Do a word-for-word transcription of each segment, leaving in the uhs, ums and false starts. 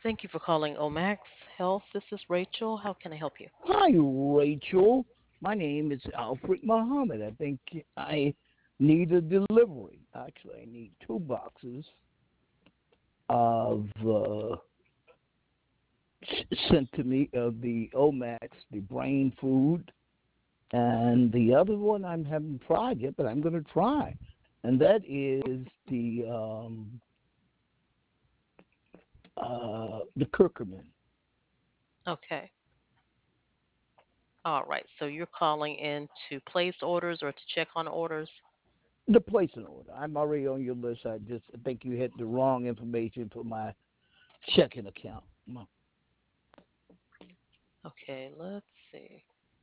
Thank you for calling Omax Health. This is Rachel. How can I help you? Hi, Rachel. My name is Alfred Muhammad. I think I need a delivery. Actually, I need two boxes of uh, s- sent to me of the Omax, the brain food, and the other one I haven't tried yet, but I'm going to try, and that is the um, uh, the curcumin. Okay. All right. So you're calling in to place orders or to check on orders? The place an order. I'm already on your list. I just think you hit the wrong information for my checking account. Okay, let's see.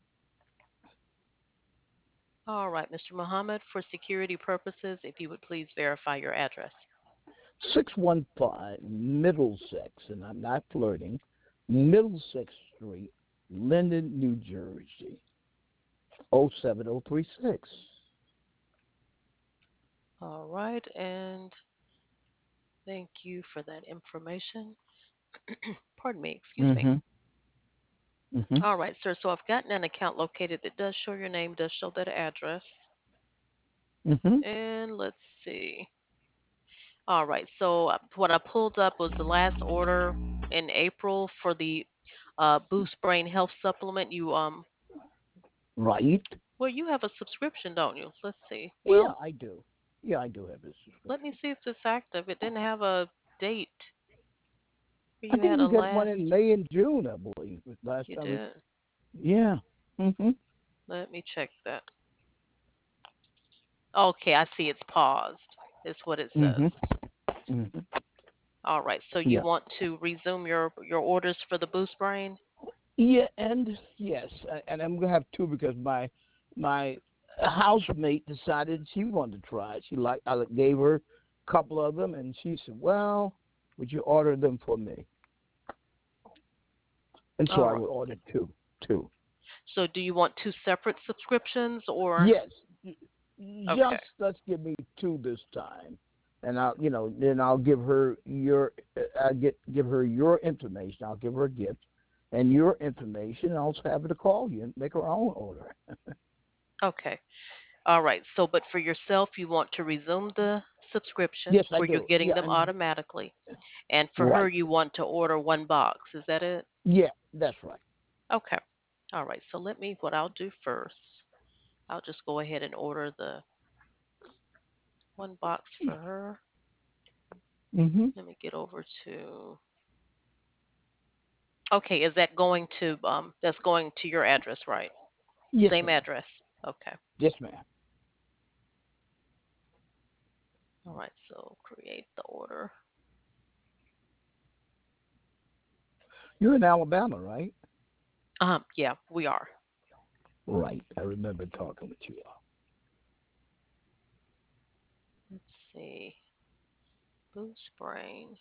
All right, Mister Muhammad, for security purposes, if you would please verify your address. six one five Middlesex, and I'm not flirting, Middlesex Street, Linden, New Jersey, oh seven oh three six. All right, and thank you for that information. Pardon me, excuse me. Mm-hmm. Mm-hmm. All right, sir. So I've gotten an account located that does show your name, does show that address. Mm-hmm. And let's see. All right. So uh, what I pulled up was the last order in April for the uh, Boost Brain Health Supplement. You um, Right? well, you have a subscription, don't you? Let's see. Yeah, Well, I do. Yeah, I do have this let me subscription. see if it's active. It didn't have a date. I You think had a we got one last. in May and June, I believe. Last You time we, did. yeah. Mm-hmm. Let me check that. Okay, I see it's paused. Is what it says. Mm-hmm. Mm-hmm. All right. So you Yeah. want to resume your your orders for the Boost Brain? Yeah, and yes, and I'm gonna have two because my my housemate decided she wanted to try it. She liked I gave her a couple of them, and she said, "Well, would you order them for me?" And so All I right. would order two, two. So do you want two separate subscriptions or? Yes, Okay. just let's give me two this time, and I'll you know then I'll give her your I get give her your information. I'll give her a gift and your information. And I'll also have her to call you and make her own order. Okay. All right. So, but for yourself, you want to resume the subscription Yes, I where you're do. getting Yeah, them and automatically. And for her, right. you want to order one box. Is that it? Yeah, that's right. Okay. All right. So let me, what I'll do first, I'll just go ahead and order the one box for her. Mm-hmm. Let me get over to, okay, is that going to, um, that's going to your address, right? Yes, Same ma'am. address. Okay. Yes, ma'am. All right. So create the order. You're in Alabama, right? Um, yeah, we are. Right. I remember talking with you. Let's see. Boost Brain.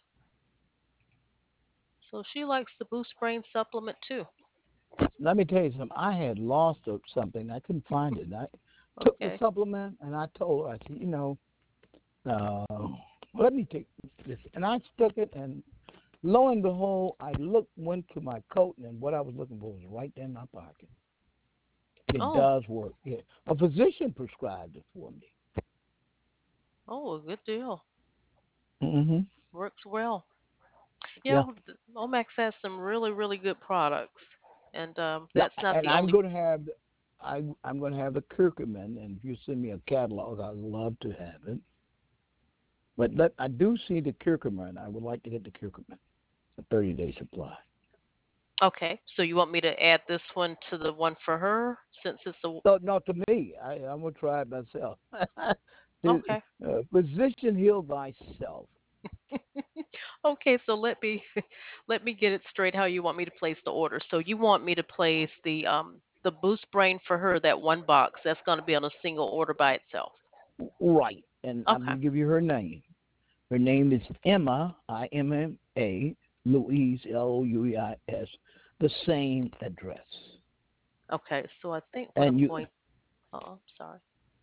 So she likes the Boost Brain supplement too. Let me tell you something. I had lost something. I couldn't find it. I took the Okay. supplement, and I told her, I said, you know, uh, let me take this. And I took it, and lo and behold, I looked, went to my coat, and what I was looking for was right there in my pocket. It Oh, does work. Yeah. A physician prescribed it for me. oh, a good deal. Mm-hmm. Works well. Yeah. Yeah, th- Omax has some really, really good products, and um, Yeah, that's not and the I'm only. going to have I I'm going to have the curcumin, and if you send me a catalog, I'd love to have it. But let, I do see the curcumin. I would like to get the curcumin, a thirty day supply. Okay, so you want me to add this one to the one for her since it's a. No, no, to me, I, I'm going to try it myself. To, Okay. uh, physician, heal thyself. Okay, so let me let me get it straight how you want me to place the order. So you want me to place the um the Boost Brain for her, that one box. That's going to be on a single order by itself. Right, and I'm Okay. going to give you her name. Her name is Emma, I M M A, Louise, L O U E I S, the same address. Okay. So I think what And I'm you, going. Oh, I'm sorry.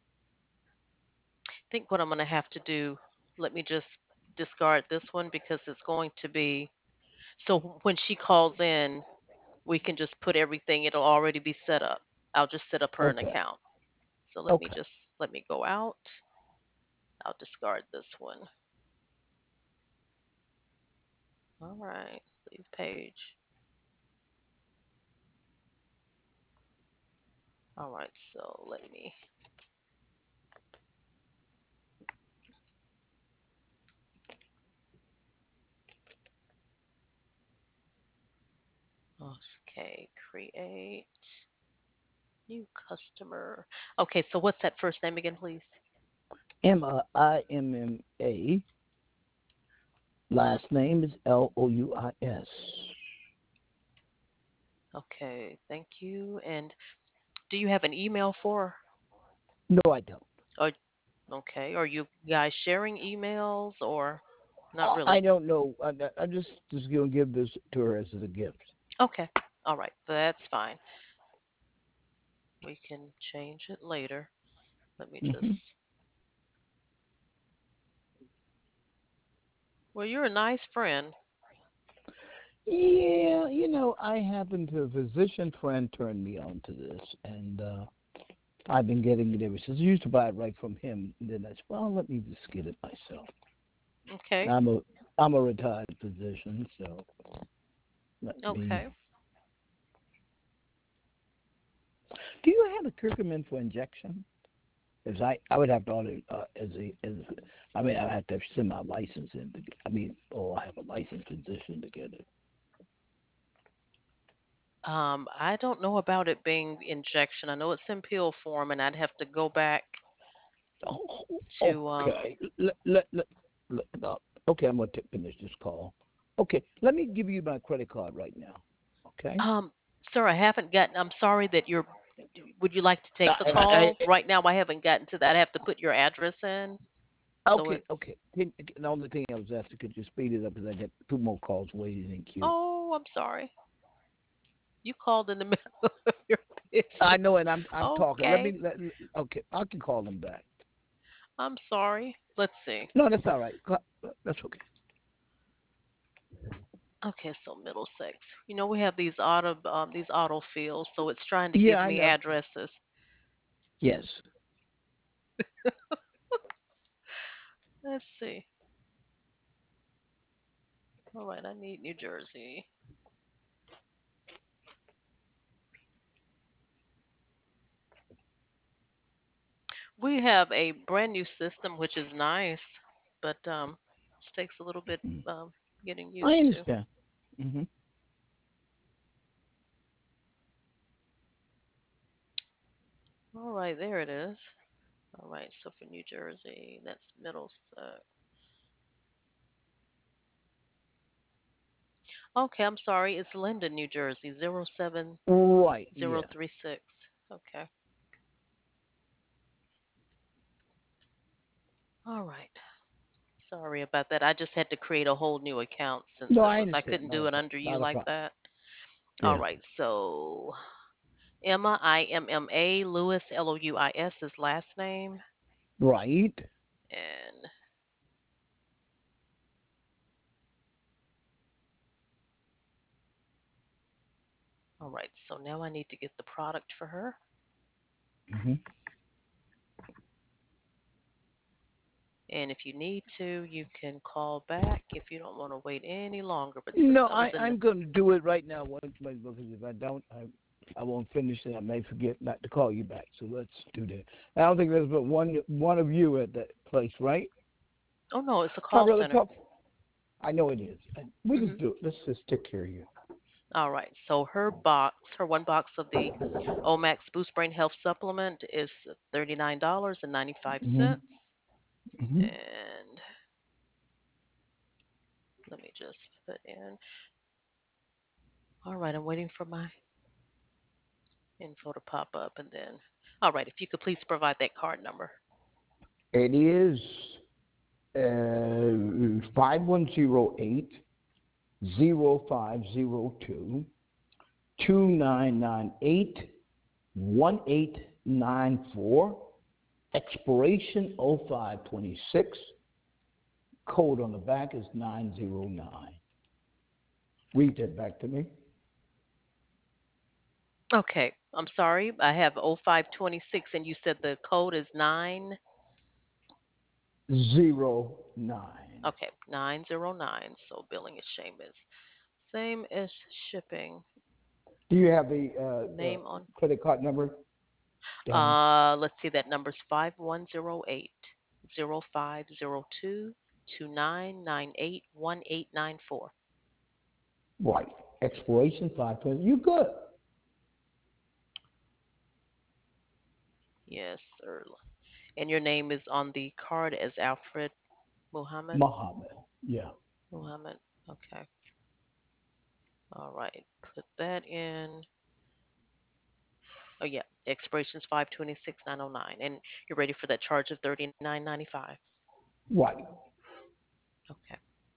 I think what I'm going to have to do. Let me just discard this one because it's going to be. So when she calls in, we can just put everything. It'll already be set up. I'll just set up her an Okay. account. So let me Okay. just let me go out. I'll discard this one. All right. Leave page. All right. So let me. Okay. Create new customer. Okay. So what's that first name again, please? M I M M A. Last name is L O U I S. Okay. Thank you. And do you have an email for? No, I don't. Or okay. Are you guys sharing emails or not I I really? don't know. I, I just just gonna give this to her as a gift. Okay. All right. That's fine. We can change it later. Let me just. Hmm. Well, you're a nice friend. Yeah, you know, I happen to a physician friend turned me on to this, and uh, I've been getting it ever since. I used to buy it right from him, and then I said, well, let me just get it myself. Okay. I'm a I'm a retired physician, so let me. Okay. Do you have a curcumin for injection? Because I, I would have to order uh, as a as I mean I have to send my license in. To get, I mean, oh, I have a licensed physician to get it. Um, I don't know about it being injection. I know it's in pill form, and I'd have to go back Oh, to um. okay. Let, let, let, let, uh, okay, I'm going to finish this call. Okay, let me give you my credit card right now. Okay? Um, sir, I haven't gotten. I'm sorry that you're. Would you like to take the I, I, call right now? I haven't gotten to that. I have to put your address in, I, so okay, it's. okay. Can, the only thing I was asking, could you speed it up because I got two more calls waiting in queue. Oh, I'm sorry. You called in the middle of your I business. know, and I'm I'm talking. Let Okay. me. Let, okay, I can call them back. I'm sorry. Let's see. No, that's all right. That's okay. Okay, so Middlesex. You know we have these auto um, these auto fields, so it's trying to Yeah, give I me know. addresses. Yes. Let's see. All right, I need New Jersey. We have a brand new system, which is nice, but um, it takes a little bit Mm. um, getting I used to. understand. Hmm. All right, there it is. All right, so for New Jersey, that's Middlesex. Okay, I'm sorry, it's Linden, New Jersey, zero seven Right. zero Yeah. three six. Okay. All right. Sorry about that. I just had to create a whole new account since No, it I was I understand. couldn't Not do a it problem. under you Not a like problem. that. All Yeah. right. So Emma I M M A Lewis L O U I S is last name Right. and all right. So now I need to get the product for her. Hmm. And if you need to, you can call back if you don't want to wait any longer. But since No, I was I in the I'm going to do it right now. Once, because if I don't, I I won't finish it. I may forget not to call you back. So let's do that. I don't think there's but one one of you at that place, right? oh no, it's a I'd call rather center. talk. I know it is. We just Mhm. do it. Let's just take care of you. All right. So her box, her one box of the Omax Boost Brain Health Supplement is thirty nine dollars and ninety five Hmm. cents. Hmm. And let me just put in. All right, I'm waiting for my info to pop up, and then. All right, if you could please provide that card number. It is uh, five one zero eight zero five zero two two nine nine eight one eight nine four. Expiration oh five twenty-six. Code on the back is nine zero nine. Read that back to me. Okay, I'm sorry. I have oh five twenty-six, and you said the code is nine. Zero nine. Okay, nine zero nine. So billing is same as same as shipping. Do you have the uh, the Name on. credit card number down? Uh, let's see. That number's five one zero eight zero five zero two two nine nine eight one eight nine four. Right. Expiration five twenty. You good? Yes, sir. And your name is on the card as Alfred Muhammad. Muhammad. Yeah. Muhammad. Okay. All right. Put that in. Oh yeah. Expiration's five twenty six nine oh nine. And you're ready for that charge of thirty nine ninety five. Right. Okay.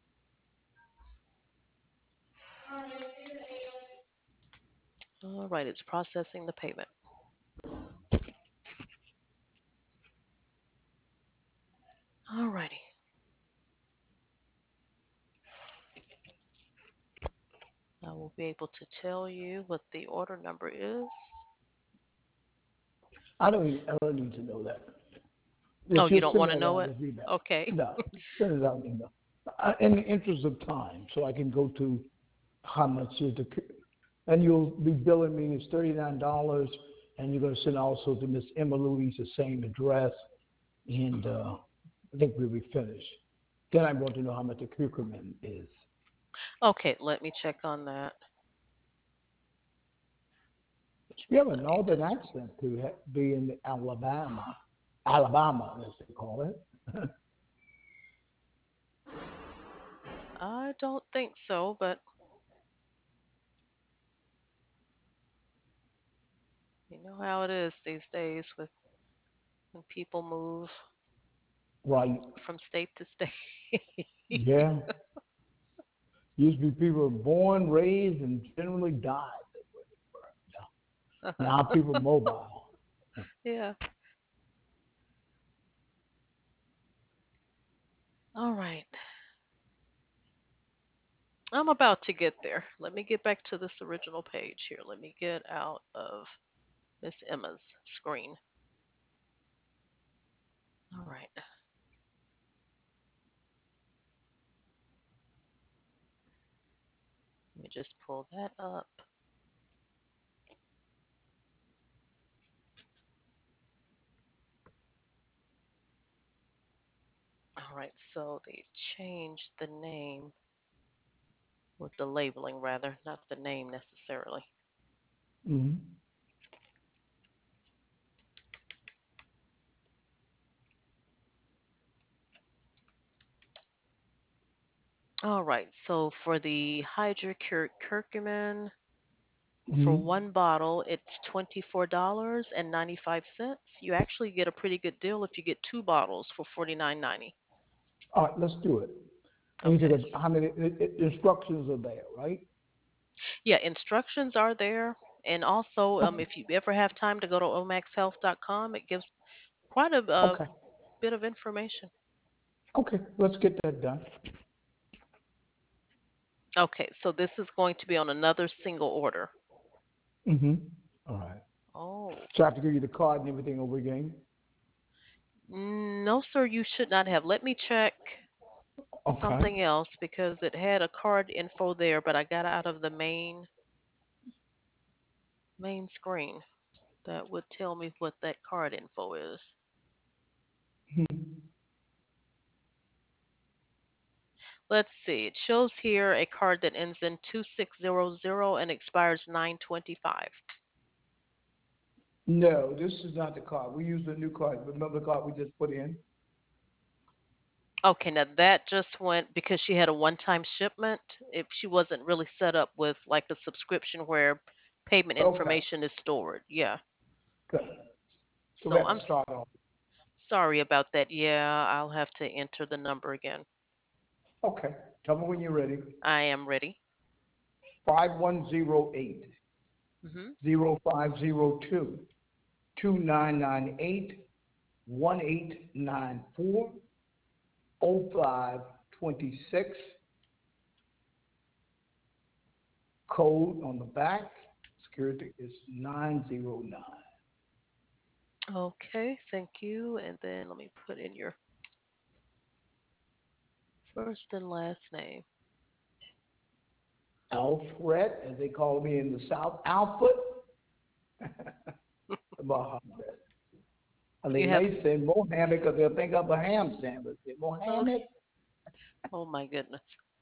All right. It's processing the payment. All righty. I will be able to tell you what the order number is. I don't. Even, I don't need to know that. Oh, If you you'll don't send want me to that know out, it? just read that. Okay. No, send it out. You know. Uh, in the interest of time, so I can go to how much is the, and you'll be billing me is thirty nine dollars, and you're going to send also to Miss Emma Louise the same address, and uh, I think we'll be finished. Then I want to know how much the curcumin is. Okay, let me check on that. Which You means have a let me northern just. accent to ha- be in Alabama, Alabama as they call it. I don't think so, but you know how it is these days with when people move Right? from state to state. Yeah. Used to be people born, raised, and generally died. Now people mobile. Yeah. All right. I'm about to get there. Let me get back to this original page here. Let me get out of Miss Emma's screen. All right. Let me just pull that up. All right. So they changed the name with the labeling, rather, not the name necessarily. Mm-hmm. All right. So for the hydrocurcumin, for Mm-hmm. one bottle, it's twenty-four dollars and ninety-five cents. You actually get a pretty good deal if you get two bottles for forty-nine ninety. All right, let's do it. And you Okay. said how many i- i- instructions are there, right? Yeah, instructions are there. And also, um, Okay. if you ever have time to go to omax health dot com, it gives quite a, a Okay. bit of information. Okay. Let's get that done. Okay, so this is going to be on another single order. Mm-hmm. All right. Oh, So I have to give you the card and everything over again. no, sir, you should not have. Let me check Okay. something else because it had a card info there, but I got out of the main main screen. That would tell me what that card info is. Mhm. Let's see. It shows here a card that ends in two six zero zero and expires nine twenty-five. No, this is not the card. We used a new card. Remember the card we just put in? Okay, now that just went because she had a one-time shipment. If she wasn't really set up with like a subscription where payment Okay. information is stored. Yeah. Good. So we So have I'm to start off. sorry about that. Yeah, I'll have to enter the number again. Okay. Tell me when you're ready. I am ready. Five one zero eight Mhm. zero five zero two two nine nine eight one eight nine four oh five twenty six code on the back. Security is nine zero nine. Okay, thank you. And then let me put in your first and last name. Alfred, as they call me in the South, Alfred Muhammad. And they You have, may say Mohammed because they'll think of a ham sandwich. Say oh, Mohammed. oh my goodness.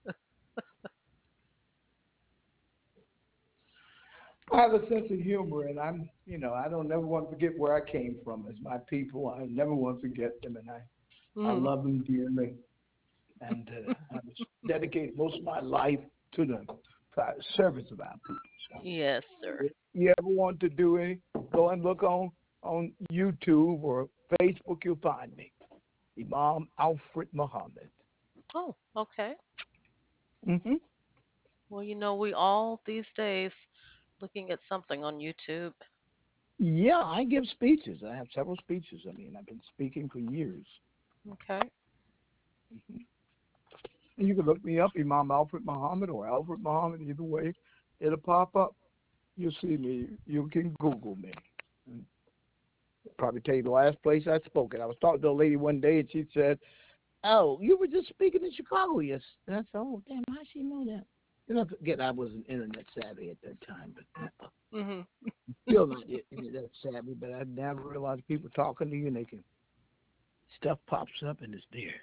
I have a sense of humor, and I'm, you know, I don't never want to forget where I came from. As my people, I never want to forget them, and I, I Hmm. love them dearly. And uh, I've dedicated most of my life to the uh, service of our people. So, Yes, sir. if you ever want to do it, go and look on on YouTube or Facebook. You'll find me, Imam Alfred Muhammad. Oh, okay. Hmm. Well, you know, we all these days looking at something on YouTube. Yeah, I give speeches. I have several speeches. I mean, I've been speaking for years. Okay. Mhm. And you can look me up, Imam Alfred Muhammad or Alfred Muhammad. Either way, it'll pop up. You'll see me. You can Google me. And probably tell you the last place I spoke. And I was talking to a lady one day, and she said, "Oh, you were just speaking in Chicago, yes?" And I said, "Oh, damn, how she know that?" You know, forget I wasn't internet savvy at that time, but uh, Mhm. still not internet savvy. But I never realized people talking to you and they can stuff pops up and it's there.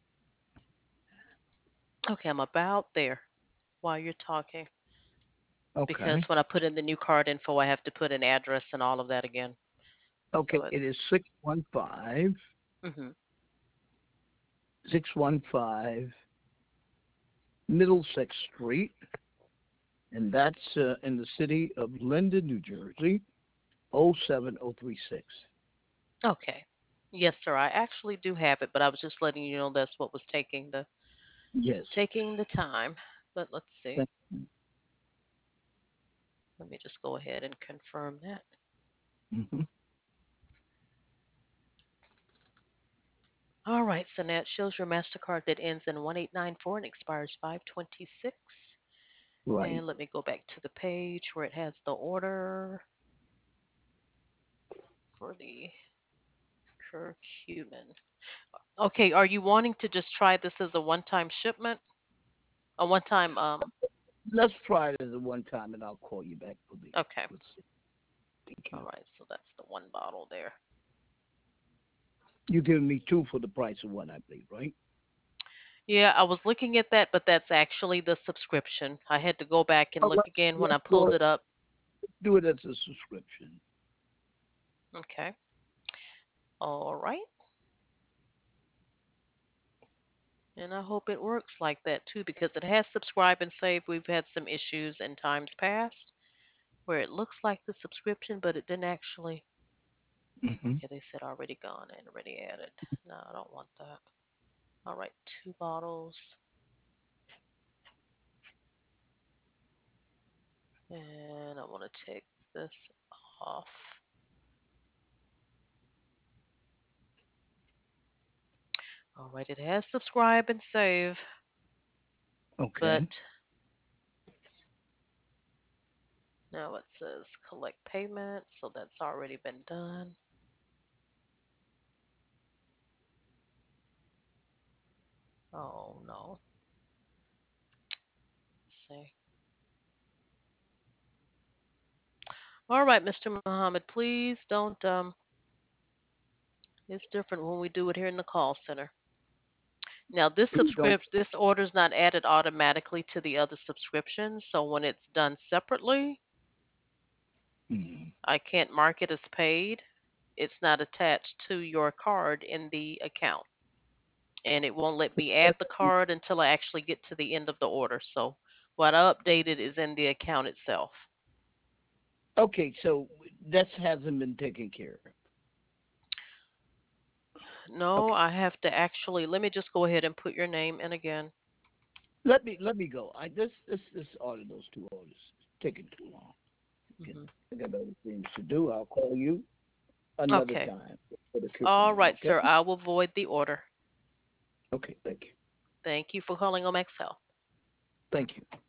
Okay, I'm about there while you're talking because Okay. when I put in the new card info, I have to put an address and all of that again. Okay. So it's It is six one five mhm. six one five Middlesex Street, and that's uh, in the city of Linden, New Jersey, oh seven oh three six. Okay. Yes, sir. I actually do have it, but I was just letting you know that's what was taking the Yes. taking the time. But let's see. Thank you. Let me just go ahead and confirm that. Hmm. All right, so now it shows your MasterCard that ends in one eight nine four and expires five twenty-six. Right. And let me go back to the page where it has the order for the curcumin. Okay, are you wanting to just try this as a one-time shipment? A one-time, um, Let's try it as a one time, and I'll call you back for the. okay. Let's see. Thank All you. right, so that's the one bottle there. You're giving me two for the price of one, I believe, right? Yeah, I was looking at that, but that's actually the subscription. I had to go back and Oh, look let's, again when let's I go pulled it up. do it as a subscription. Okay. All right. And I hope it works like that too, because it has subscribe and save. We've had some issues in times past where it looks like the subscription, but it didn't actually. Hmm. Okay, they said already gone and already added. No, I don't want that. All right, two bottles. And I want to take this off. All right, it has subscribe and save, but Okay. now it says collect payment, so that's already been done. Oh no. Let's see. All right, mister Muhammad, please don't um it's different when we do it here in the call center. Now this Please don't. subscript this order is not added automatically to the other subscriptions, so when it's done separately, Mm. I can't mark it as paid. It's not attached to your card in the account. And it won't let me add the card until I actually get to the end of the order. So what I updated is in the account itself. Okay, so that hasn't been taken care of. No, Okay, I have to actually let me just go ahead and put your name in again. let me let me go. I this this this order those two orders is taking too long. Okay. Hmm. I got other things to do. I'll call you another Okay. time for the All curcumin. right, Okay. sir. I will void the order. Okay. Thank you. Thank you for calling Omexcel. Thank you.